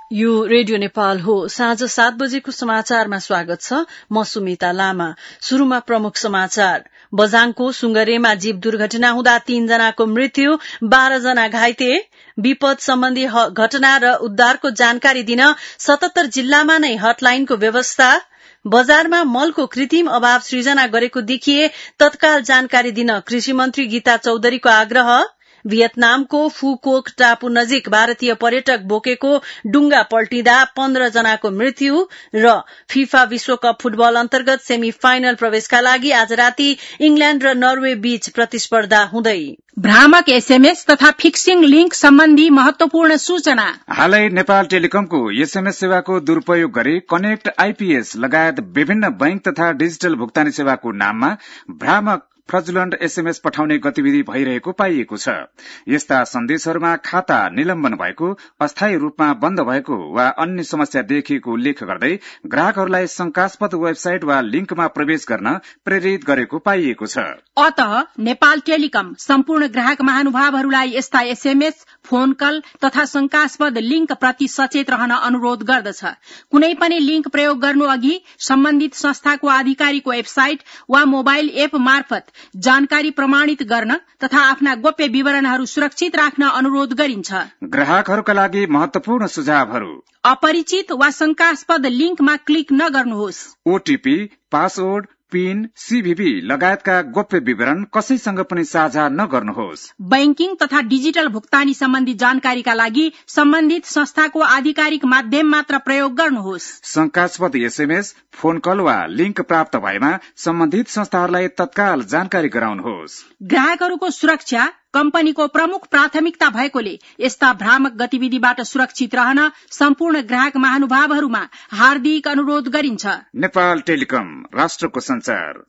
यो रेडियो नेपाल हो। साँझ 7 बजेको समाचारमा स्वागत छ। म सुमिता लामा। शुरूमा प्रमुख समाचार। बझाङको सुंगरेमा जीव दुर्घटना हुँदा 3 जनाको मृत्यु, 12 जना घाइते। विपद सम्बन्धी घटना र उद्धारको जानकारी दिन 77 जिल्लामा नै हटलाइनको व्यवस्था। बजारमा मलको कृत्रिम अभाव सृजना गरेको देखिए तत्काल जानकारी दिन कृषि मन्त्री गीता चौधरीको आग्रह। भियतनामको फुकोक टापु नजिक भारतीय पर्यटक बोकेको डुंगा पल्टिँदा 15 जनाको मृत्यु र फिफा विश्वकप फुटबल अन्तर्गत सेमी फाइनल प्रवेशका लागि आज राति इंग्ल्याण्ड र नर्वे बीच प्रतिस्पर्धा हुँदै। भ्रामक एसएमएस तथा फिक्सिङ लिंक सम्बन्धी महत्वपूर्ण सूचना। हालै नेपाल टेलिकमको एसएमएस सेवाको दुरूपयोग गरी कनेक्ट आईपीएस लगायत विभिन्न बैंक तथा डिजिटल भुक्तानी सेवाको नाममा भ्रामक प्रज्वलन्त एसएमएस पठाउने गतिविधि भइरहेको पाइएको छ। यस्ता सन्देशहरूमा खाता निलम्बन भएको, अस्थायी रूपमा बन्द भएको वा अन्य समस्या देखिएको उल्लेख गर्दै ग्राहकहरूलाई शंकास्पद वेबसाइट वा लिंकमा प्रवेश गर्न प्रेरित गरेको पाइएको छ। अतः नेपाल टेलिकम सम्पूर्ण ग्राहक महानुभावहरूलाई यस्ता एसएमएस, फोन कल तथा शंकास्पद लिंक प्रति सचेत रहन अनुरोध गर्दछ। कुनै पनि लिंक प्रयोग गर्नु अघि सम्बन्धित संस्थाको आधिकारिक वेबसाइट वा मोबाइल एप मार्फत जानकारी प्रमाणित गर्न तथा आफ्ना गोप्य विवरणहरू सुरक्षित राख्न अनुरोध गरिन्छ। ग्राहकहरूका लागि महत्वपूर्ण सुझावहरू। अपरिचित वा शंकास्पद लिंकमा क्लिक नगर्नुहोस्। ओटीपी, पासवर्ड, पिन, सीभीबी लगायतका गोप्य विवरण कसैसँग पनि साझा नगर्नुहोस्। बैंकिङ तथा डिजिटल भुक्तानी सम्बन्धी जानकारीका लागि सम्बन्धित संस्थाको आधिकारिक माध्यम मात्र प्रयोग गर्नुहोस्। शंकास्पद एसएमएस, फोन कल वा लिंक प्राप्त भएमा सम्बन्धित संस्थाहरूलाई तत्काल जानकारी गराउनुहोस्। ग्राहकहरूको सुरक्षा कम्पनीको प्रमुख प्राथमिकता भएकोले यस्ता भ्रामक गतिविधिबाट सुरक्षित रहन सम्पूर्ण ग्राहक महानुभावहरूमा हार्दिक अनुरोध गरिन्छ। नेपाल टेलिकम, राष्ट्रको संचार।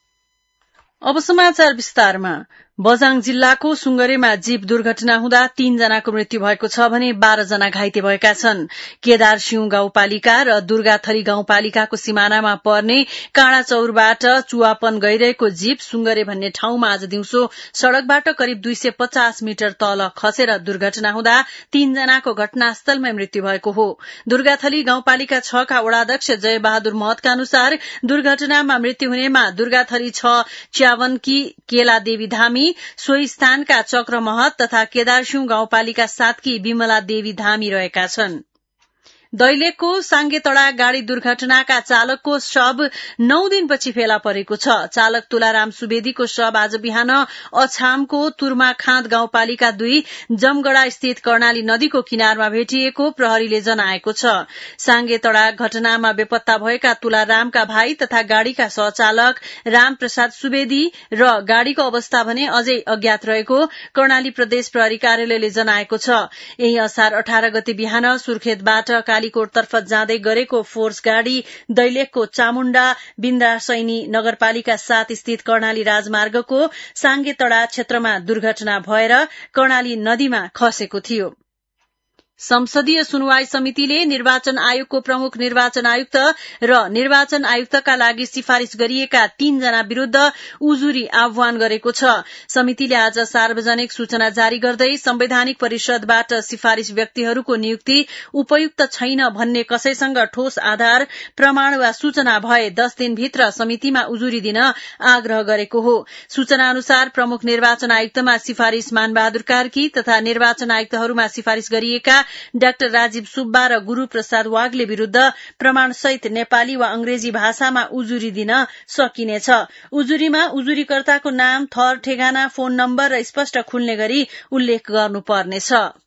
अब समाचार विस्तारमा। बझाङ जिल्लाको सुंगरेमा जीव दुर्घटना हुँदा 3 जनाको मृत्यु भएको छ भने 12 जना घाइते भएका छन्। केदारसिंह गाउँपालिका र दुर्गाथली गाउँपालिकाको सिमानामा पर्ने काँडाचौरबाट चुवापन गइरहेको जीव सुंगरे भन्ने ठाउँमा आज दिउँसो सड़कबाट करिब 250 मिटर तल खसेर दुर्घटना हुँदा 3 जनाको घटनास्थलमै मृत्यु भएको हो। दुर्गाथली गाउँपालिका 6 का वडाध्यक्ष जय बहादुर महतका अनुसार दुर्घटनामा मृत्यु हुनेमा दुर्गाथली 6 च्यावनकी केला देवी धामी, सोही स्थानका चक्र महत तथा केदारसिंह गाउँपालिका 7 की विमला देवी धामी रहेका छन्। दैलेखको साङ्गेतडा गाड़ी दुर्घटनाका चालकको शव 9 दिनपछि फेला परेको छ। चालक तुलाराम सुवेदीको शव आज बिहान अछामको तुर्माखाँद गाउँपालिका 2 जमगड़ा स्थित कर्णाली नदीको किनारमा भेटिएको प्रहरीले जनाएको छ। साङ्गेतडा घटनामा बेपत्ता भएका तुलारामका भाइ तथा गाड़ीका सहचालक रामप्रसाद सुवेदी र गाड़ीको अवस्था भने अझै अज्ञात रहेको कर्णाली प्रदेश प्रहरी कार्यालयले जनाएको छ। यही असार 18 गते बिहान सुर्खेतबाट कालीकोटतर्फ जाँदै गरेको फोर्स गाड़ी दैलेखको चामुण्डा बिन्द्रासैनी नगरपालिका 7 स्थित कर्णाली राजमार्गको साङ्गेतडा क्षेत्रमा दुर्घटना भएर कर्णाली नदीमा खसेको थियो। संसदीय सुनवाई समितिले निर्वाचन आयोगको प्रमुख निर्वाचन आयुक्त र निर्वाचन आयुक्तका लागि सिफारिश गरिएका 3 जना विरूद्ध उजुरी आह्वान गरेको छ। समितिले आज सार्वजनिक सूचना जारी गर्दै संवैधानिक परिषदबाट सिफारिश व्यक्तिहरूको नियुक्ति उपयुक्त छैन भन्ने कसैसँग ठोस आधार, प्रमाण वा सूचना भए 10 दिनभित्र समितिमा उजुरी दिन आग्रह गरेको हो। सूचना अनुसार प्रमुख निर्वाचन आयुक्तमा सिफारिश मानबहादुर कार्की तथा निर्वाचन आयुक्तहरूमा सिफारिश गरिएका डाक्टर राजीव सुब्बा र गुरू प्रसाद वाग्ले विरूद्ध प्रमाणसहित नेपाली वा अंग्रेजी भाषामा उजुरी दिन सकिनेछ। उजुरीमा उजुरीकर्ताको नाम, थर, ठेगाना, फोन नम्बर र स्पष्ट खुल्ने गरी उल्लेख गर्नुपर्नेछ।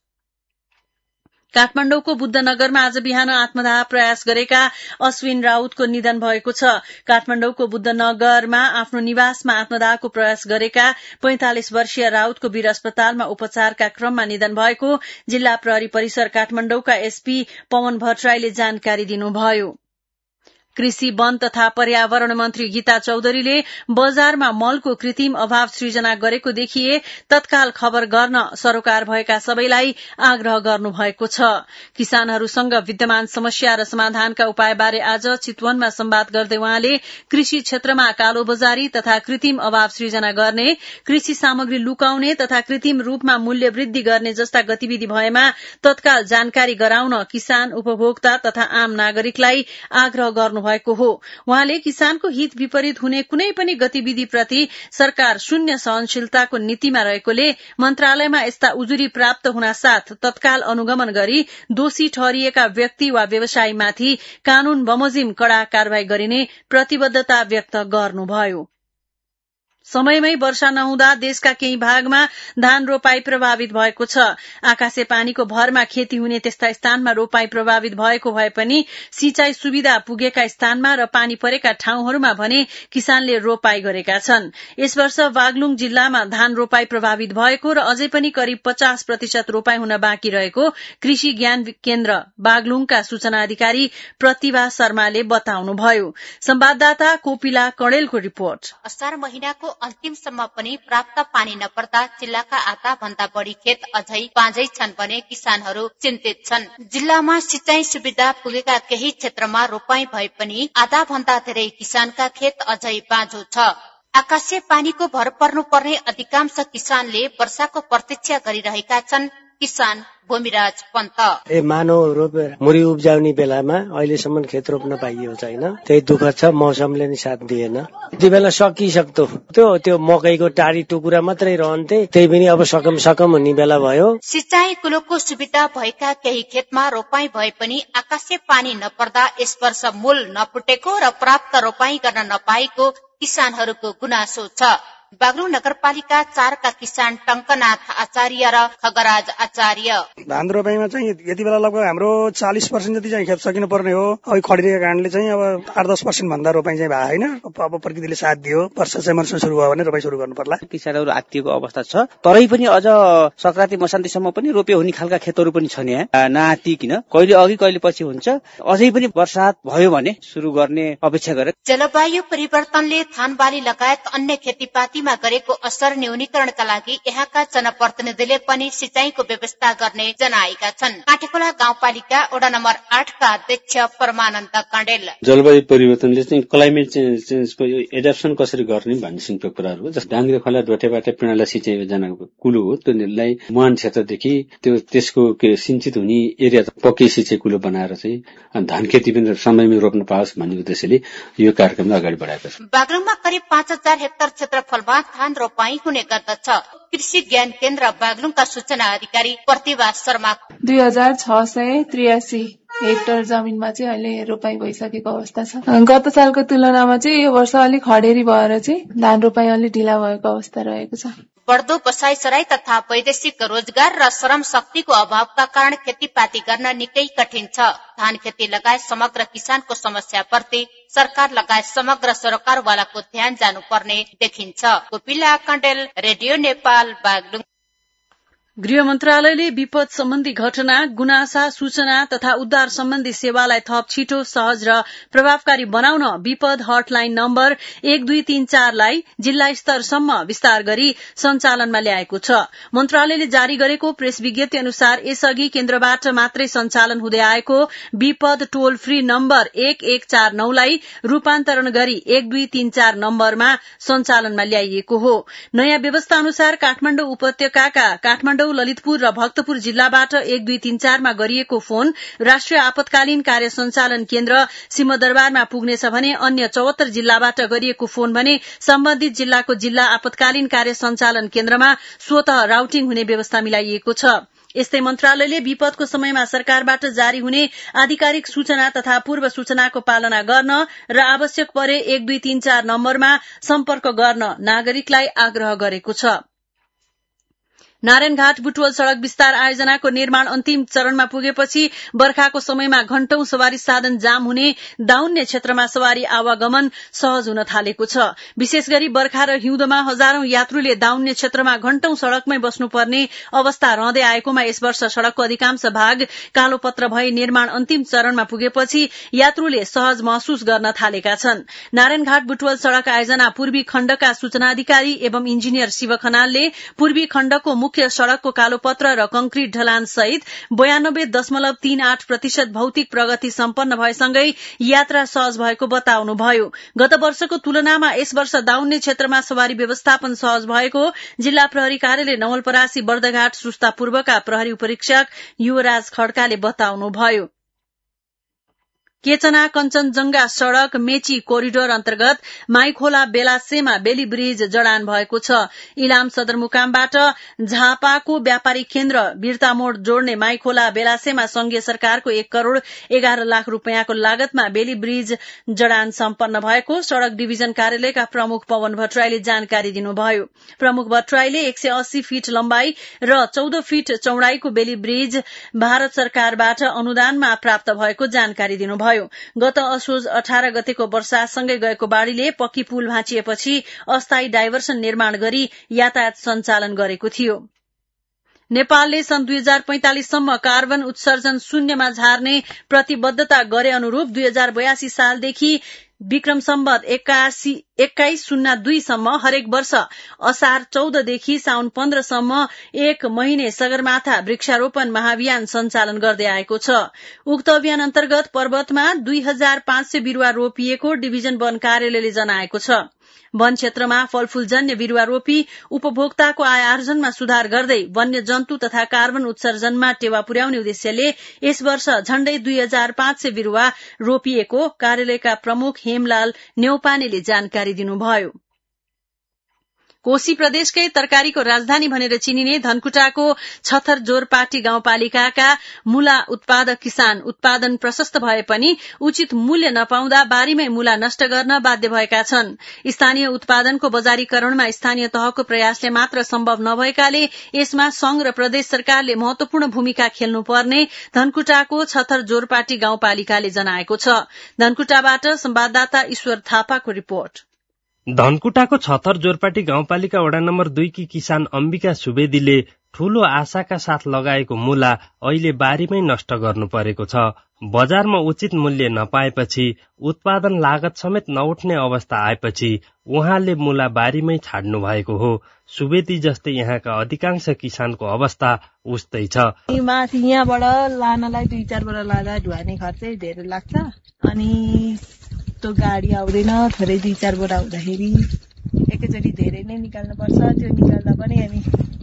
काठमाडौँको बुद्धनगरमा आज बिहान आत्मदाह प्रयास गरेका अश्विन राउतको निधन भएको छ। काठमाडौँको बुद्धनगरमा आफ्नो निवासमा आत्मदाहको प्रयास गरेका 45 वर्षीय राउतको वीर अस्पतालमा उपचारका क्रममा निधन भएको जिल्ला प्रहरी परिसर काठमाडौँका एसपी पवन भट्टराईले जानकारी दिनुभयो। कृषि, वन तथा पर्यावरण मन्त्री गीता चौधरीले बजारमा मलको कृत्रिम अभाव सृजना गरेको देखिए तत्काल खबर गर्न सरोकार भएका सबैलाई आग्रह गर्नुभएको छ। किसानहरूसँग विद्यमान समस्या र समाधानका उपायबारे आज चितवनमा संवाद गर्दै उहाँले कृषि क्षेत्रमा कालोबजारी तथा कृत्रिम अभाव सृजना गर्ने, कृषि सामग्री लुकाउने तथा कृत्रिम रूपमा मूल्य वृद्धि गर्ने जस्ता गतिविधि भएमा तत्काल जानकारी गराउन किसान, उपभोक्ता तथा आम नागरिकलाई आग्रह गर्नुभएको हो। उहाँले किसानको हित विपरीत हुने कुनै पनि गतिविधिप्रति सरकार शून्य सहनशीलताको नीतिमा रहेकोले मन्त्रालयमा यस्ता उजुरी प्राप्त हुनासाथ तत्काल अनुगमन गरी दोषी ठहरिएका व्यक्ति वा व्यवसायीमाथि कानून बमोजिम कड़ा कार्यवाही गरिने प्रतिबद्धता व्यक्त गर्नुभयो। समयमै वर्षा नहुँदा देशका केही भागमा धान रोपाई प्रभावित भएको छ। आकाशे पानीको भरमा खेती हुने त्यस्ता स्थानमा रोपाई प्रभावित भएको भए पनि सिंचाई सुविधा पुगेका स्थानमा र पानी परेका ठाउँहरूमा भने किसानले रोपाई गरेका छन्। यस वर्ष बागलुङ जिल्लामा धान रोपाई प्रभावित भएको र अझै पनि करिब 50% रोपाई हुन बाँकी रहेको कृषि ज्ञान केन्द्र बागलुङका सूचना अधिकारी प्रतिभा शर्माले बताउनुभयो। संवाददाता कोपिला कणेलको रिपोर्ट। असार महिनाको अन्तिमसम्म पनि प्राप्त पानी नपर्दा जिल्लाका आधा भन्दा बढ़ी खेत अझै बाँझै छन् भने किसानहरू चिन्तित छन्। जिल्लामा सिंचाई सुविधा पुगेका केही क्षेत्रमा रोपाई भए पनि आधा भन्दा धेरै किसानका खेत अझै बाँझो छ। आकाशीय पानीको भर पर्नुपर्ने अधिकांश किसानले वर्षाको प्रतीक्षा गरिरहेका छन्। किसान भूमिराज पन्त मानव रोपेर मुरी उब्जाउने बेलामा अहिलेसम्म खेत रोप्न पाइएको छैन। त्यही दुःख छ, मौसमले नि साथ दिएन। यति बेला सकिसक्तो त्यो मकैको टाढी टुकुरा मात्रै रहन्थे, त्यही पनि अब सकम हुने बेला भयो। सिंचाई कुलोको सुविधा भएका केही खेतमा रोपाई भए पनि आकाशीय पानी नपर्दा यस वर्ष मूल नफुटेको र प्राप्त रोपाई गर्न नपाएको किसानहरूको गुनासो छ। बागलुङ नगरपालिका 4 का किसान टंकनाथ आचार्य र खगराज आचार्य धान रोपाईमा चाहिँ यति बेला लगभग हाम्रो 40% जति चाहिँ खेप सकिनु पर्ने हो। अब खडिरहेको कारणले चाहिँ अब 8-10% भन्दा रोपाई चाहिँ भएको छैन। अब प्रकृतिले साथ दियो, वर्षा चाहिँ मनसुन सुरु भयो भने रोपाई सुरु गर्नु पर्ला। किसानहरू आत्तिएको अवस्था छ, तरै पनि अझ संक्रान्ति मसान्तिसम्म पनि रोप्यो हुने खालका खेतहरू पनि छन्। यहाँ नआत्तिकिन कहिले अघि कहिले पछि हुन्छ। अझै पनि वर्षात भयो भने सुरु गर्ने अपेक्षा गरे। जलवायु परिवर्तनले धान बाली लगायत अन्य खेतीपाती गरेको असर न्यूनीकरणका लागि यहाँका जनप्रतिनिधिले पनि सिंचाईको व्यवस्था गर्ने जनाएका छन्। काठेकोला गाउँपालिका वडा नम्बर 8 का अध्यक्ष परमानन्द कण्डेल जलवायु परिवर्तनले चाहिँ क्लाइमेट चेन्जको एडप्सन कसरी गर्ने भन्ने सिंहको कुराहरू हो। जस्तो डाङ्ग्रे खोला डोटेबाट पिँडाला सिंचाइ योजनाको कुलो हो। त्यसलाई मुहान क्षेत्रदेखि त्यसको सिंचित हुने एरिया पक्कै सिंचाइ कुलो बनाएर चाहिँ धान खेती पनि समयमै रोप्न पाओस् भन्ने उद्देश्यले यो कार्यक्रमलाई अगाडि बढाएको छ। बागलुङमा करिब 5000 हेक्टर क्षेत्रफल धान रोपाई हुने गर्दछ। कृषि ज्ञान केन्द्र बागलुङका सूचना अधिकारी प्रतिभा शर्मा 2683 हेक्टर जमिनमा चाहिँ अहिले रोपाई भइसकेको अवस्था छ। गत सालको तुलनामा चाहिँ यो वर्ष अलिक खडेरी भएर चाहिँ धान रोपाई अलिक ढिला भएको अवस्था रहेको छ। बढ्दो बसाइसराई तथा वैदेशिक रोजगार र श्रम शक्तिको अभावका कारण खेतीपाती गर्न निकै कठिन छ। धान खेती लगायत समग्र किसानको समस्याप्रति सरकार लगायत समग्र सरकारवालाको ध्यान जानुपर्ने देखिन्छ। कोपिला कण्डेल, रेडियो नेपाल, बागलुङ। गृह मन्त्रालयले विपद सम्बन्धी घटना, गुनासा, सूचना तथा उद्धार सम्बन्धी सेवालाई थप छिटो, सहज र प्रभावकारी बनाउन विपद हटलाइन नम्बर 1234 लाई जिल्ला स्तरसम्म विस्तार गरी सञ्चालनमा ल्याएको छ। मन्त्रालयले जारी गरेको प्रेस विज्ञप्ति अनुसार यसअघि केन्द्रबाट मात्रै सञ्चालन हुँदै आएको विपद टोल फ्री नम्बर 1149 लाई रूपान्तरण गरी 1234 नम्बरमा सञ्चालनमा ल्याइएको हो। नयाँ व्यवस्था अनुसार काठमाडौँ उपत्यकाका काठमाडौँ, ललितपुर र भक्तपुर जिल्लाबाट 1234 मा गरिएको फोन राष्ट्रिय आपतकालीन कार्य सञ्चालन केन्द्र सिंहदरबारमा पुग्नेछ भने अन्य 74 जिल्लाबाट गरिएको फोन भने सम्बन्धित जिल्लाको जिल्ला आपतकालीन कार्य सञ्चालन केन्द्रमा स्वतः राउटिङ हुने व्यवस्था मिलाइएको छ। यस्तै मन्त्रालयले विपदको समयमा सरकारबाट जारी हुने आधिकारिक सूचना तथा पूर्व सूचनाको पालना गर्न र आवश्यक परे 1234 नम्बरमा सम्पर्क गर्न नागरिकलाई आग्रह गरेको छ। नारायणघाट बुटवल सड़क विस्तार आयोजनाको निर्माण अन्तिम चरणमा पुगेपछि बर्खाको समयमा घण्टौं सवारी साधन जाम हुने दाउन्ने क्षेत्रमा सवारी आवागमन सहज हुन थालेको छ। विशेष गरी बर्खा र हिउँदोमा हजारौं यात्रुले दाउन्ने क्षेत्रमा घण्टौं सड़कमै बस्नुपर्ने अवस्था रहँदै आएकोमा यस वर्ष सड़कको अधिकांश भाग कालोपत्र भई निर्माण अन्तिम चरणमा पुगेपछि यात्रुले सहज महसुस गर्न थालेका छन्। नारायणघाट बुटवल सड़क आयोजना पूर्वी खण्डका सूचना अधिकारी एवं इन्जिनियर शिव खनालले पूर्वी खण्डको मुख्य सड़कको कालोपत्र र कंक्रिट ढलान सहित 92.38% भौतिक प्रगति सम्पन्न भएसँगै यात्रा सहज भएको बताउनुभयो। गत वर्षको तुलनामा यस वर्ष दाउन्ने क्षेत्रमा सवारी व्यवस्थापन सहज भएको जिल्ला प्रहरी कार्यालय नवलपरासी बर्दघाट सुस्ता पूर्वका प्रहरी उपरीक्षक युवराज खड्काले बताउनुभयो। केचना कञ्चनजंघा सड़क मेची कोरिडोर अन्तर्गत माईखोला बेलासेमा बेली ब्रिज जडान भएको छ। इलाम सदरमुकामबाट झापाको व्यापारी केन्द्र बिर्तामोड़ जोड्ने माईखोला बेलासेमा संघीय सरकारको 1 करोड़ 11 लाख रूपियाँको लागतमा बेली ब्रिज जडान सम्पन्न भएको सड़क डिभिजन कार्यालयका प्रमुख पवन भट्टराईले जानकारी दिनुभयो। प्रमुख भट्टराईले 180 फीट लम्बाई र 14 फीट चौड़ाईको बेली ब्रिज भारत सरकारबाट अनुदानमा प्राप्त भएको जानकारी दिनुभयो। गत असोज 18 गतेको वर्षासँगै गएको बाढ़ीले पक्की पुल भाँचिएपछि अस्थायी डाइभर्सन निर्माण गरी यातायात सञ्चालन गरेको थियो। नेपालले सन् 2045 सम्म कार्बन उत्सर्जन शून्यमा झार्ने प्रतिबद्धता गरे अनुरूप 2082 सालदेखि विक्रम सम्वत 2102 सम्म हरेक वर्ष असार 14 देखि साउन 15 सम्म 1 महिने सगरमाथा वृक्षारोपण महाअभियान सञ्चालन गर्दै आएको छ। उक्त अभियान अन्तर्गत पर्वतमा 2500 बिरूवा रोपिएको डिभिजन वन कार्यालयले जनाएको छ। वन क्षेत्रमा फलफूलजन्य बिरूवा रोपी उपभोक्ताको आय आर्जनमा सुधार गर्दै वन्य जन्तु तथा कार्बन उत्सर्जनमा टेवा पुर्याउने उद्देश्यले यस वर्ष झण्डै 2500 बिरूवा रोपिएको कार्यालयका प्रमुख हेमलाल नेउपानेले जानकारी दिनुभयो। कोशी प्रदेशकै तरकारीको राजधानी भनेर चिनिने धनकुटाको छथर जोरपाटी गाउँपालिकाका मूला उत्पादक किसान उत्पादन प्रशस्त भए पनि उचित मूल्य नपाउँदा बारीमै मूला नष्ट गर्न बाध्य भएका छन्। स्थानीय उत्पादनको बजारीकरणमा स्थानीय तहको प्रयासले मात्र सम्भव नभएकाले यसमा संघ र प्रदेश सरकारले महत्वपूर्ण भूमिका खेल्नुपर्ने धनकुटाको छथर जोरपाटी गाउँपालिकाले जनाएको छ। धनकुटाबाट संवाददाता ईश्वर थापाको रिपोर्ट। धनकुटाको छथर जोरपाटी गाउँपालिका वडा नम्बर 2 की किसान अम्बिका सुवेदीले ठूलो आशाका साथ लगाएको मूला अहिले बारीमै नष्ट गर्नु परेको छ। बजारमा उचित मूल्य नपाएपछि उत्पादन लागत समेत नउठ्ने अवस्था आएपछि उहाँले मूला बारीमै छाड्नु भएको हो। सुवेदी जस्तै यहाँका अधिकांश किसानको अवस्था उस्तै छ। माथि यहाँबाट लानलाई 2-4 बोरा लाँदा ढुवानी खर्चै धेरै लाग्छ अनि त्यो गाडी आउँदैन। थोरै 2-4 बोरा हुँदाखेरि एकैचोटि धेरै नै निकाल्नु पर्छ। त्यो निकाल्दा पनि हामी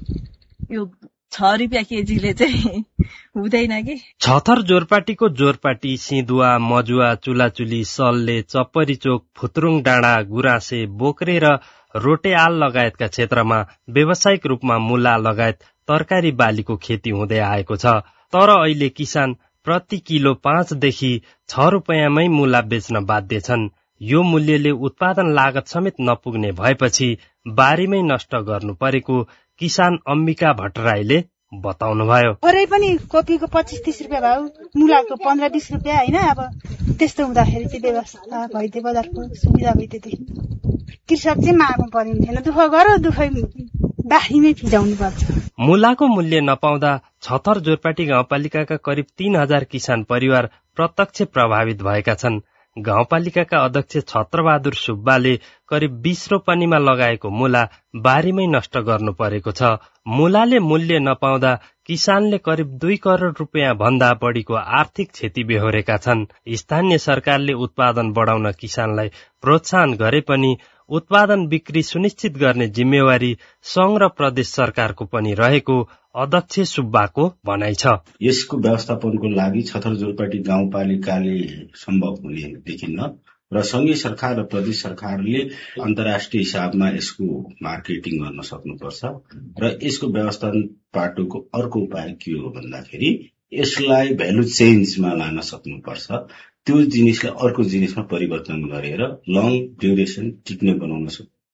यो 6 रुपियाँ केजीले चाहिँ हुँदैन कि। छथर जोरपाटीको जोरपाटी, सिंधुवा, मजुवा, चुलाचुली, सल्ले, चप्परी चोक, फुत्रुङ डाँडा, गुराँसे, बोक्रे र रोटेआल लगायतका क्षेत्रमा व्यावसायिक रूपमा मूला लगायत तरकारी बालीको खेती हुँदै आएको छ। तर अहिले किसान प्रति किलो 5 देखि 6 रुपियाँमै मूला बेच्न बाध्य छन्। यो मूल्यले उत्पादन लागत समेत नपुग्ने भएपछि बारीमै नष्ट गर्नु परेको किसान अम्बिका भट्टराईले बताउनुभयो। थोरै पनि कोपीको 25-30 रुपियाँ भाउ, मूलाको 15-20 रुपियाँ हैन। अब त्यस्तो हुँदाखेरि चाहिँ व्यवस्था भइदिए, बजारको सुविधा भइदिए कृषक चाहिँ मार्नु पर्ने थिएन। दुःख गर दुःखै बारीमै फिजाउनु पर्छ। मूलाको मूल्य नपाउँदा छथर जोरपाटी गाउँपालिकाका करिब 3000 किसान परिवार प्रत्यक्ष प्रभावित भएका छन्। गाउँपालिकाका अध्यक्ष छत्रबहादुर सुब्बाले करिब 20 रोपनीमा लगाएको मूला बारीमै नष्ट गर्नु परेको छ। मूलाले मूल्य नपाउँदा किसानले करिब 2 करोड़ रुपियाँ भन्दा बढीको आर्थिक क्षति बेहोरेका छन्। स्थानीय सरकारले उत्पादन बढाउन किसानलाई प्रोत्साहन गरे पनि उत्पादन बिक्री सुनिश्चित गर्ने जिम्मेवारी संघ र प्रदेश सरकारको पनि रहेको अध्यक्ष सुब्बाको भनाइ छ। यसको व्यवस्थापनको लागि छथर जोरपाटी गाउँपालिकाले सम्भव हुने देखिन्न र संघीय सरकार र प्रदेश सरकारले अन्तर्राष्ट्रिय हिसाबमा यसको मार्केटिङ गर्न सक्नुपर्छ र यसको व्यवस्थापन पाटोको अर्को उपाय के हो भन्दाखेरि यसलाई भ्यालु चेन्जमा लान सक्नुपर्छ। त्यो जिनिसलाई अर्को जिनिसमा परिवर्तन गरेर लङ ड्युरेसन टिक्ने बनाउन सक्छ।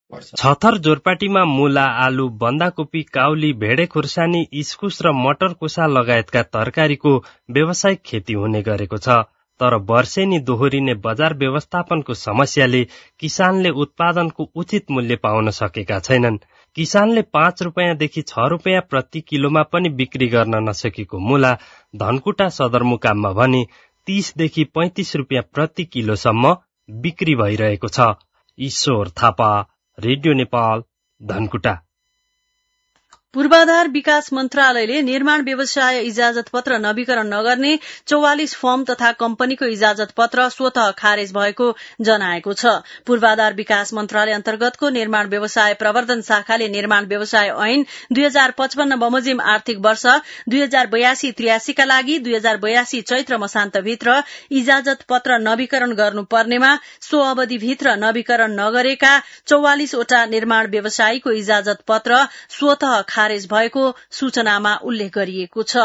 पर्छ। छथर जोरपाटीमा मूला, आलु, बन्दाकोपी, काउली, भेडे खुर्सानी, इस्कुस र मटर कोसा लगायतका तरकारीको व्यावसायिक खेती हुने गरेको छ। तर वर्षेनी दोहोरिने बजार व्यवस्थापनको समस्याले किसानले उत्पादनको उचित मूल्य पाउन सकेका छैनन्। किसानले 5 रुपियाँदेखि 6 रुपियाँ प्रति किलोमा पनि बिक्री गर्न नसकेको मूला धनकुटा सदरमुकाममा भने 30 देखि 35 रुपियाँ प्रति किलोसम्म बिक्री भइरहेको छ। ईश्वर थापा, रेडियो नेपाल, धनकुटा। पूर्वाधार विकास मन्त्रालयले निर्माण व्यवसाय इजाजत पत्र नवीकरण नगर्ने 44 फर्म तथा कम्पनीको इजाजत पत्र स्वतः खारेज भएको जनाएको छ। पूर्वाधार विकास मन्त्रालय अन्तर्गतको निर्माण व्यवसाय प्रवर्धन शाखाले निर्माण व्यवसाय ऐन 2055 बमोजिम आर्थिक वर्ष 2082-83 का लागि 2082 चैत्र मसान्तभित्र इजाजत पत्र नवीकरण गर्नुपर्नेमा सो अवधिभित्र नवीकरण नगरेका 44 वटा निर्माण व्यवसायीको इजाजत पत्र स्वतः खारेज भएको सूचनामा उल्लेख गरिएको छ।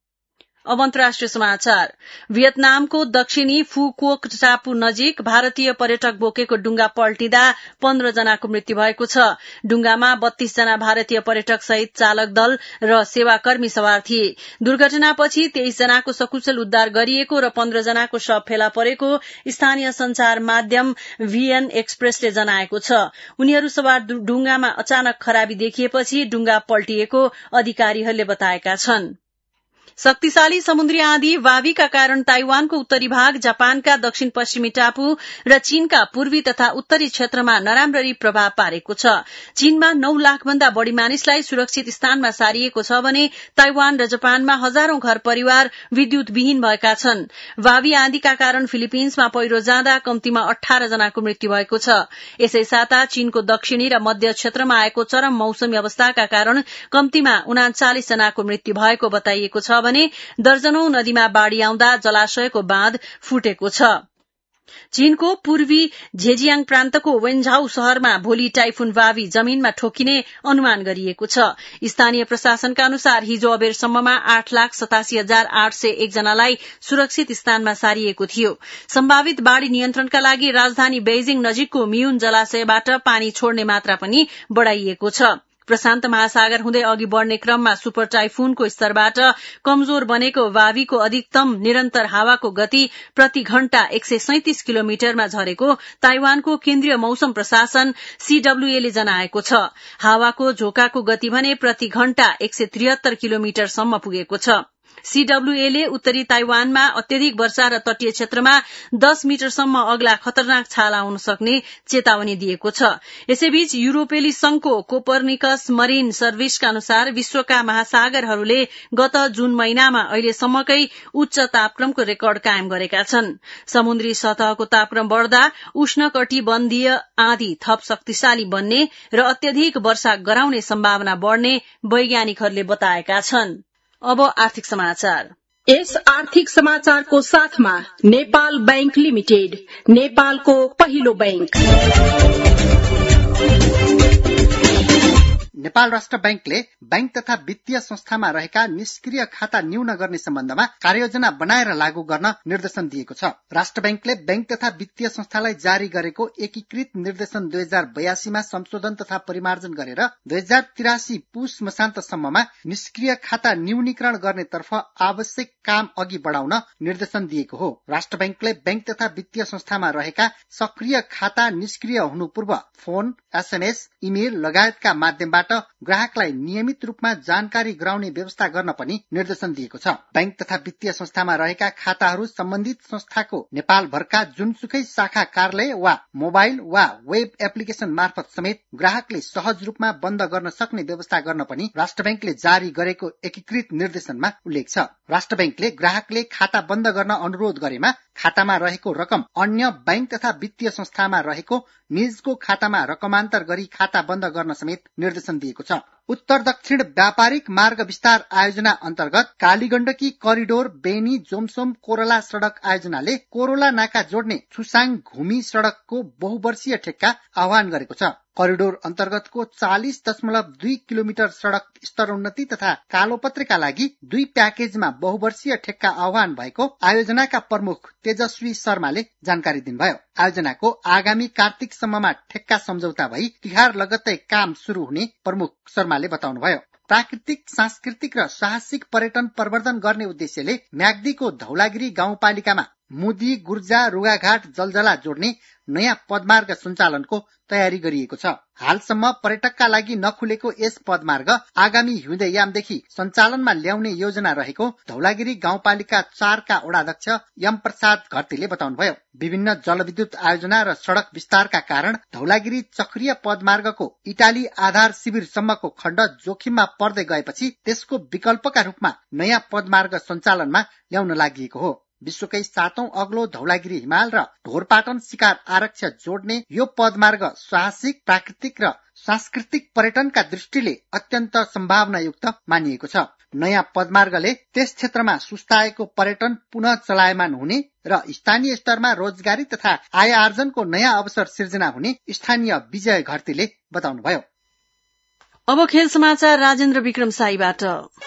अब अन्तर्राष्ट्रिय समाचार। भियतनामको दक्षिणी फुकोक टापु नजिक भारतीय पर्यटक बोकेको डुंगा पल्टिँदा 15 जनाको मृत्यु भएको छ। डुंगामा 32 जना भारतीय पर्यटक सहित चालक दल र सेवाकर्मी सवार थिए। दुर्घटनापछि 23 जनाको सकुशल उद्धार गरिएको र 15 जनाको शव फेला परेको स्थानीय संचार माध्यम VN एक्सप्रेसले जनाएको छ। उनीहरू सवार डुंगामा अचानक खराबी देखिएपछि डुंगा पल्टिएको अधिकारीहरूले बताएका छन्। शक्तिशाली समुद्री आँधी वावीका कारण ताइवानको उत्तरी भाग, जापानका दक्षिण पश्चिमी टापु र चीनका पूर्वी तथा उत्तरी क्षेत्रमा नराम्ररी प्रभाव पारेको छ। चीनमा 9 लाख भन्दा बढ़ी मानिसलाई सुरक्षित स्थानमा सारिएको छ भने ताइवान र जापानमा हजारौं घर परिवार विद्युतविहीन भएका छन्। वावी आँधीका कारण फिलिपिन्समा पहिरो जाँदा कम्तीमा 18 जनाको मृत्यु भएको छ। यसै साता चीनको दक्षिणी र मध्य क्षेत्रमा आएको चरम मौसमी अवस्थाका कारण कम्तीमा 39 जनाको मृत्यु भएको बताइएको छ भने दर्जनौं नदीमा बाढ़ी आउँदा जलाशयको बाँध फुटेको छ। चीनको पूर्वी झेजियाङ प्रान्तको वेन्झाउ शहरमा भोलि टाइफुन वावी जमीनमा ठोकिने अनुमान गरिएको छ। स्थानीय प्रशासनका अनुसार हिजो अबेरसम्ममा 8,87,801 जनालाई सुरक्षित स्थानमा सारिएको थियो। सम्भावित बाढ़ी नियन्त्रणका लागि राजधानी बेइजिङ नजिकको मियुन जलाशयबाट पानी छोड्ने मात्रा पनि बढ़ाइएको छ। प्रशान्त महासागर हुँदै अघि बढ़ने क्रममा सुपर टाइफुनको स्तरबाट कमजोर बनेको वावीको अधिकतम निरन्तर हावाको गति प्रति घण्टा 137 किलोमिटरमा झरेको ताइवानको केन्द्रीय मौसम प्रशासन CWA ले जनाएको छ। हावाको झोकाको गति भने प्रति घण्टा 173 किलोमिटरसम्म पुगेको छ। CWA ले उत्तरी ताइवानमा अत्यधिक वर्षा र तटीय क्षेत्रमा 10 मिटरसम्म अग्ला खतरनाक छाला आउन सक्ने चेतावनी दिएको छ। यसैबीच युरोपेली संघको कोपर्निकस मरिन सर्भिसका अनुसार विश्वका महासागरहरूले गत जून महिनामा अहिलेसम्मकै उच्च तापक्रमको रेकर्ड कायम गरेका छन्। समुद्री सतहको तापक्रम बढ़दा उष्णकटिबन्धीय आँधी थप शक्तिशाली बन्ने र अत्यधिक वर्षा गराउने सम्भावना बढ़ने वैज्ञानिकहरूले बताएका छन्। अब आर्थिक समाचार। यस आर्थिक समाचारको साथमा नेपाल बैंक लिमिटेड, नेपालको पहिलो बैंक। नेपाल राष्ट्र बैंकले बैंक तथा वित्तीय संस्थामा रहेका निष्क्रिय खाता न्यून गर्ने सम्बन्धमा कार्ययोजना बनाएर लागू गर्न निर्देशन दिएको छ। राष्ट्र बैंकले बैंक तथा वित्तीय संस्थालाई जारी गरेको एकीकृत निर्देशन 2082 मा संशोधन तथा परिमार्जन गरेर 2083 पुस मसान्तसम्ममा निष्क्रिय खाता न्यूनीकरण गर्नेतर्फ आवश्यक काम अघि बढ़ाउन निर्देशन दिएको हो। राष्ट्र बैंकले बैंक तथा वित्तीय संस्थामा रहेका सक्रिय खाता निष्क्रिय हुनु पूर्व फोन, SMS, इमेल लगायतका माध्यमबाट ग्राहकलाई नियमित रूपमा जानकारी गराउने व्यवस्था गर्न पनि निर्देशन दिएको छ। बैंक तथा वित्तीय संस्थामा रहेका खाताहरू सम्बन्धित संस्थाको नेपाल भरका जुनसुकै शाखा कार्यालय वा मोबाइल वा वेब एप्लिकेशन मार्फत समेत ग्राहकले सहज रूपमा बन्द गर्न सक्ने व्यवस्था गर्न पनि राष्ट्र बैंकले जारी गरेको एकीकृत निर्देशनमा उल्लेख छ। राष्ट्र बैंकले ग्राहकले खाता बन्द गर्न अनुरोध गरेमा खातामा रहेको रकम अन्य बैंक तथा वित्तीय संस्थामा रहेको निजको खातामा रकमान्तर गरी खाता बन्द गर्न समेत निर्देशन दिएको छ। उत्तर दक्षिण व्यापारिक मार्ग विस्तार आयोजना अन्तर्गत कालीगण्डकी करिडोर बेनी जोमसोम कोरला सड़क आयोजनाले कोरोला नाका जोड्ने छुसाङ घुमी सड़कको बहुवर्षीय ठेक्का आह्वान गरेको छ। करिडोर अन्तर्गतको 40.2 किलोमिटर सड़क स्तरोन्नति तथा कालोपत्रेका लागि 2 प्याकेजमा बहुवर्षीय ठेक्का आह्वान भएको आयोजनाका प्रमुख तेजस्वी शर्माले जानकारी दिनुभयो। आयोजनाको आगामी कार्तिकसम्ममा ठेक्का सम्झौता भई तिहार लगत्तै काम शुरू हुने प्रमुख शर्माले बताउनुभयो। प्राकृतिक, सांस्कृतिक र साहसिक पर्यटन प्रवर्धन गर्ने उद्देश्यले म्याग्दीको धौलागिरी गाउँपालिकामा मुदी, गुर्जा, रुगाघाट, जलजला जोड्ने नयाँ पदमार्ग सञ्चालनको तयारी गरिएको छ। हालसम्म पर्यटकका लागि नखुलेको यस पदमार्ग आगामी हिउँदयामदेखि सञ्चालनमा ल्याउने योजना रहेको धौलागिरी गाउँपालिका 4 का वडाध्यक्ष यम प्रसाद घरतीले बताउनुभयो। विभिन्न जलविद्युत आयोजना र सड़क विस्तारका कारण धौलागिरी चक्रीय पदमार्गको इटाली आधार शिविरसम्मको खण्ड जोखिममा पर्दै गएपछि त्यसको विकल्पका रूपमा नयाँ पदमार्ग सञ्चालनमा ल्याउन लागि हो। विश्वकै 7औं अग्लो धौलागिरी हिमाल र ढोरपाटन शिकार आरक्ष जोड्ने यो पदमार्ग साहसिक, प्राकृतिक र सांस्कृतिक पर्यटनका दृष्टिले अत्यन्त सम्भावनायुक्त मानिएको छ। नयाँ पदमार्गले त्यस क्षेत्रमा सुस्ताएको पर्यटन पुनः चलायमान हुने र स्थानीय स्तरमा रोजगारी तथा आय आर्जनको नयाँ अवसर सिर्जना हुने स्थानीय विजय घरतीले बताउनुभयो। अब खेल समाचार राजेन्द्र विक्रम साईबाट।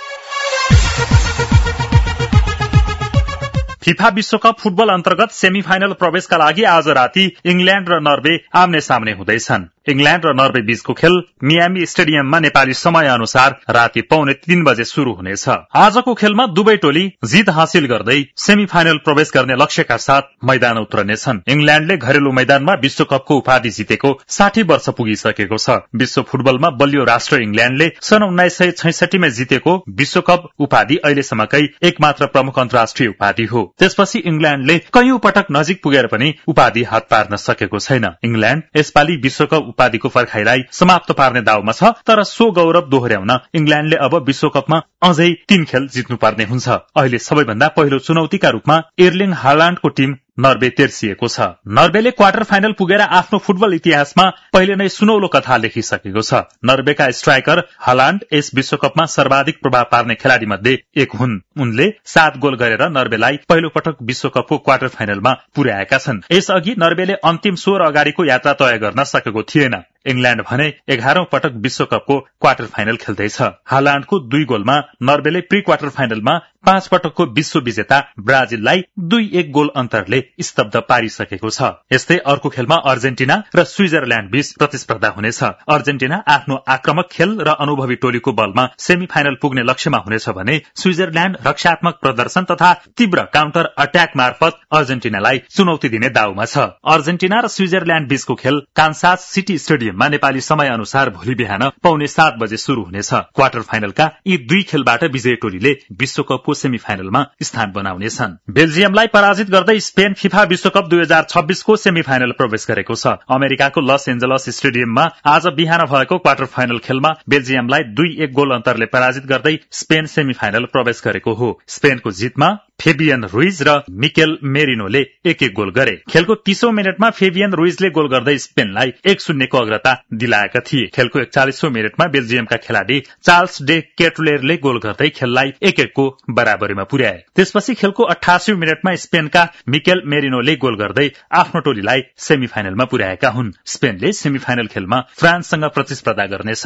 फिफा विश्वकप फुटबल अन्तर्गत सेमी फाइनल प्रवेशका लागि आज राति इंग्ल्याण्ड र नर्वे आम्ने सामने हुँदैछन्। इंग्ल्याण्ड र नर्वे बीचको खेल मियामी स्टेडियममा नेपाली समय अनुसार राति 2:45 बजे शुरू हुनेछ। आजको खेलमा दुवै टोली जित हासिल गर्दै सेमी फाइनल प्रवेश गर्ने लक्ष्यका साथ मैदान उत्रनेछन्। इंग्ल्याण्डले घरेलु मैदानमा विश्वकपको उपाधि जितेको 60 वर्ष पुगिसकेको छ। विश्व फुटबलमा बलियो राष्ट्र इंग्ल्याण्डले सन् 1966 मा जितेको विश्वकप उपाधि अहिलेसम्मकै एकमात्र प्रमुख अन्तर्राष्ट्रिय उपाधि हो। त्यसपछि इंग्ल्याण्डले कैयौं पटक नजिक पुगेर पनि उपाधि हात पार्न सकेको छैन। इंग्ल्याण्ड यसपालि विश्वकप उपाधिको पर्खाइलाई समाप्त पार्ने दाउमा छ, तर सो गौरव दोहोर्याउन इंग्ल्याण्डले अब विश्वकपमा अझै 3 खेल जित्नुपर्ने हुन्छ। अहिले सबैभन्दा पहिलो चुनौतीका रूपमा एर्लिङ हालाण्डको टिम नर्वे तेर्सिएको छ। नर्वेले क्वार्टर फाइनल पुगेर आफ्नो फुटबल इतिहासमा पहिले नै सुनौलो कथा लेखिसकेको छ। नर्वेका स्ट्राइकर हालाण्ड यस विश्वकपमा सर्वाधिक प्रभाव पार्ने खेलाड़ी मध्ये एक हुन्। उनले 7 गोल गरेर नर्वेलाई पहिलो पटक विश्वकपको क्वार्टर फाइनलमा पुर्याएका छन्। यसअघि नर्वेले अन्तिम 16 अगाडिको यात्रा तय गर्न सकेको थिएन। इंग्ल्याण्ड भने 11औं पटक विश्वकपको क्वार्टर फाइनल खेल्दैछ। हालाण्डको 2 गोलमा नर्वेले प्री क्वार्टर फाइनलमा 5 पटकको विश्व विजेता ब्राजिललाई 2-1 गोल अन्तरले स्तब्ध पारिसकेको छ। यस्तै अर्को खेलमा अर्जेन्टिना र स्विजरल्याण्ड बीच प्रतिस्पर्धा हुनेछ। अर्जेन्टिना आफ्नो आक्रमक खेल र अनुभवी टोलीको बलमा सेमी फाइनल पुग्ने लक्ष्यमा हुनेछ भने स्विजरल्याण्ड रक्षात्मक प्रदर्शन तथा तीव्र काउन्टर अट्याक मार्फत अर्जेन्टिनालाई चुनौती दिने दाउमा छ। अर्जेन्टिना र स्विजरल्याण्ड बीचको खेल कान्सास सिटी स्टेडियममा नेपाली समय अनुसार भोलि बिहान 7:45 बजे शुरू हुनेछ। क्वार्टर फाइनलका यी 2 खेलबाट विजयी टोलीले विश्वकपको सेमी फाइनलमा स्थान बनाउनेछन्। बेल्जियमलाई पराजित गर्दै स्पेन फिफा विश्वकप 2026 को सेमी फाइनल प्रवेश गरेको छ। अमेरिकाको लस एन्जलस स्टेडियममा आज बिहान भएको क्वार्टर फाइनल खेलमा बेल्जियमलाई 2-1 गोल अन्तरले पराजित गर्दै स्पेन सेमी फाइनल प्रवेश गरेको हो। स्पेनको जितमा फेबियन रुइज र मिकेल मेरिनोले 1-1 गोल गरे। खेलको 30औं मिनटमा फेबियन रुइजले गोल गर्दै स्पेनलाई 1-0 को अग्रता दिलाएका थिए। खेलको 41औं मिनटमा बेल्जियमका खेलाड़ी चार्ल्स डे केटुलेरले गोल गर्दै खेललाई 1-1 को बराबरीमा पुर्याए। त्यसपछि खेलको 88औं मिनटमा स्पेनका मिकेल मेरिनोले गोल गर्दै आफ्नो टोलीलाई सेमी फाइनलमा पुर्याएका हुन्। स्पेनले सेमी फाइनल खेलमा फ्रान्ससँग प्रतिस्पर्धा गर्नेछ।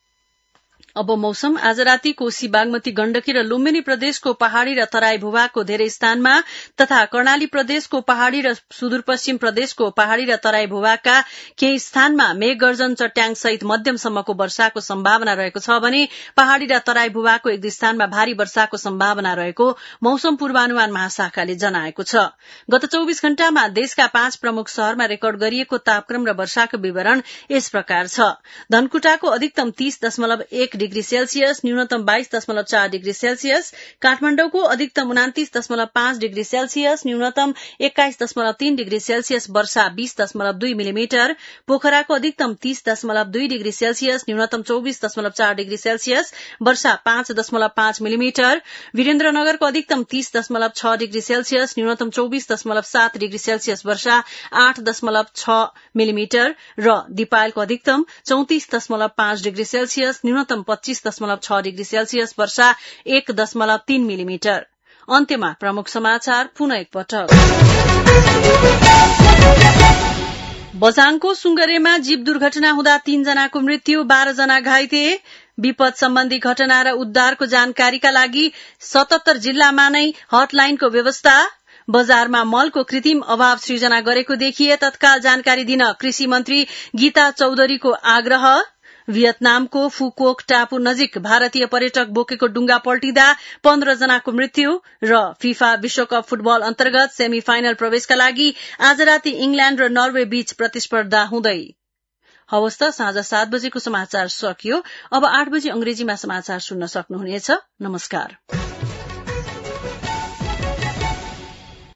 अब मौसम। आज राति कोशी, बागमती, गण्डकी र लुम्बिनी प्रदेशको पहाड़ी र तराई भूभागको धेरै स्थानमा तथा कर्णाली प्रदेशको पहाड़ी र सुदूरपश्चिम प्रदेशको पहाड़ी र तराई भूभागका केही स्थानमा मेघ गर्जन, चट्याङ सहित मध्यमसम्मको वर्षाको सम्भावना रहेको छ भने पहाड़ी र तराई भूभागको 1 स्थानमा भारी वर्षाको सम्भावना रहेको मौसम पूर्वानुमान महाशाखाले जनाएको छ। गत 24 घण्टामा देशका 5 प्रमुख शहरमा रेकर्ड गरिएको तापक्रम र वर्षाको विवरण यस प्रकार छ। धनकुटाको अधिकतम 30.1 डिग्री सेल्सियस, न्यूनतम 22.4 डिग्री सेल्सियस, काठमाडौँको अधिकतम 29.5 डिग्री सेल्सियस, न्यूनतम 21.3 डिग्री सेल्सियस, वर्षा 20.2 मिलिमिटर, पोखराको अधिकतम 30.2 डिग्री सेल्सियस, न्यूनतम 24.4 डिग्री सेल्सियस, वर्षा 5.5 मिलिमिटर, वीरेन्द्रनगरको अधिकतम 30.6 डिग्री सेल्सियस, न्यूनतम 24.7 डिग्री सेल्सियस, वर्षा 8.6 मिलिमिटर र दिपायलको अधिकतम 34.5 डिग्री सेल्सियस, न्यूनतम 25.6 डिग्री सेल्सियस, वर्षा 1.3 मिलिमिटर। अन्त्यमा प्रमुख समाचार पुनः एकपटक। बझाङको सुङ्गरेमा जीव दुर्घटना हुँदा 3 जनाको मृत्यु, 12 जना घाइते। विपद सम्बन्धी घटना र उद्धारको जानकारीका लागि 77 जिल्लामा नै हटलाइनको व्यवस्था। बजारमा मलको कृत्रिम अभाव सृजना गरेको देखिए तत्काल जानकारी दिन कृषि मन्त्री गीता चौधरीको आग्रह। भियतनामको फुकोक टापु नजिक भारतीय पर्यटक बोकेको डुङ्गा पल्टिँदा 15 जनाको मृत्यु। र फिफा विश्वकप फुटबल अन्तर्गत सेमी फाइनल प्रवेशका लागि आज राति इंग्ल्याण्ड र नर्वे बीच प्रतिस्पर्धा हुँदै। हवस् त, साँझ 7 बजेको समाचार सकियो। अब 8 बजे अंग्रेजीमा समाचार सुन्न सक्नुहुनेछ। नमस्कार।